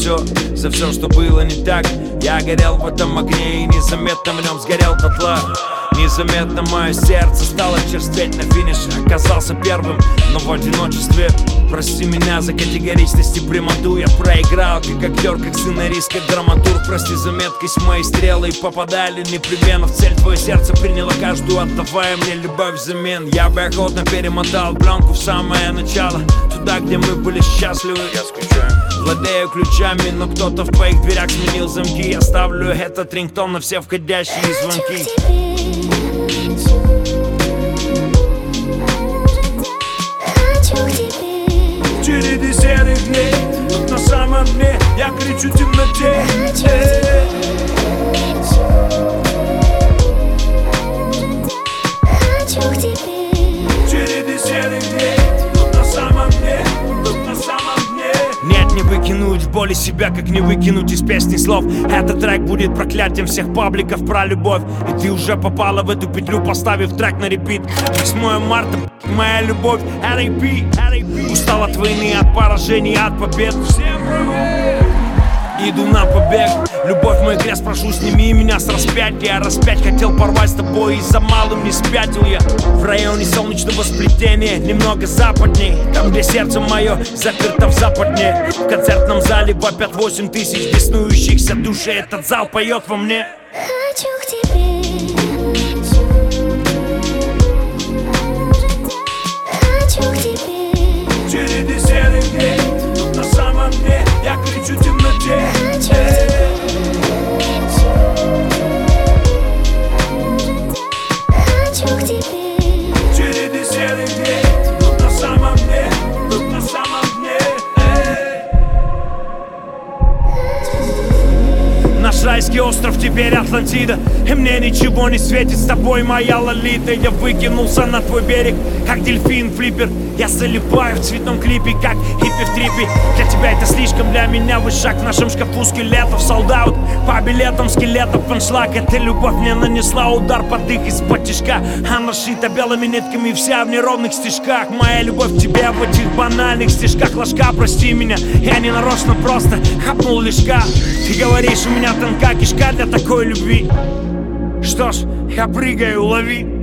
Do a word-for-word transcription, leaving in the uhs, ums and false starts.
все, за все, что было не так. Я горел в этом огне и незаметно в нем сгорел дотла. Незаметно мое сердце стало черстветь на финише. Оказался первым, но в одиночестве. Прости меня за категоричность и прямоту. Я проиграл, как актер, как сценарист, как драматург. Прости за меткость, мои стрелы попадали непременно в цель. Твое сердце приняло каждую, отдавая мне любовь взамен. Я бы охотно перемотал пленку в самое начало, туда, где мы были счастливы. Я скучаю. Владею ключами, но кто-то в твоих дверях сменил замки. Я ставлю этот рингтон на все входящие звонки. В череде серых дней, тут на самом дне я кричу в темноте. В череде серых дней, тут на самом дне, тут на самом дне. Нет, не выкинуть в боли себя, как не выкинуть из песни слов. Этот трек будет проклятием всех пабликов про любовь. И ты уже попала в эту петлю, поставив трек на репит. восьмое марта, моя любовь, эр эй пи. Устал от войны, от поражений, от побед. Всем привет! Иду на побег. Любовь мой крест, прошу, сними меня с распятия. Распять хотел порвать с тобой, и за малым не спятил я. В районе солнечного сплетения, немного западней, там, где сердце мое заперто в западне. В концертном зале вопят восемь тысяч беснующихся души. Этот зал поет во мне. Хочу к тебе. Хочу к тебе. В череде серых дней, тут на самом дне я кричу в темноте. Хочу к тебе. В череде серых дней, тут на самом дне, тут на самом дне. Наш райский остров теперь Атлантида, и мне ничего не светит с тобой, моя лолита. Я выкинулся на твой берег, как дельфин-флиппер. Я залипаю в цветном клипе, как хиппи в трипе. Для тебя это слишком, для меня вышаг. В нашем шкафу скелетов, солдат по билетам скелетов, аншлаг. Эта любовь мне нанесла удар под их из-под тишка. Она шита белыми нитками, вся в неровных стежках. Моя любовь к тебе в этих банальных стежках. Ложка, прости меня, я не нарочно, просто хапнул лишка. Ты говоришь, у меня тонка кишка для такой любви. Что ж, я прыгаю, лови.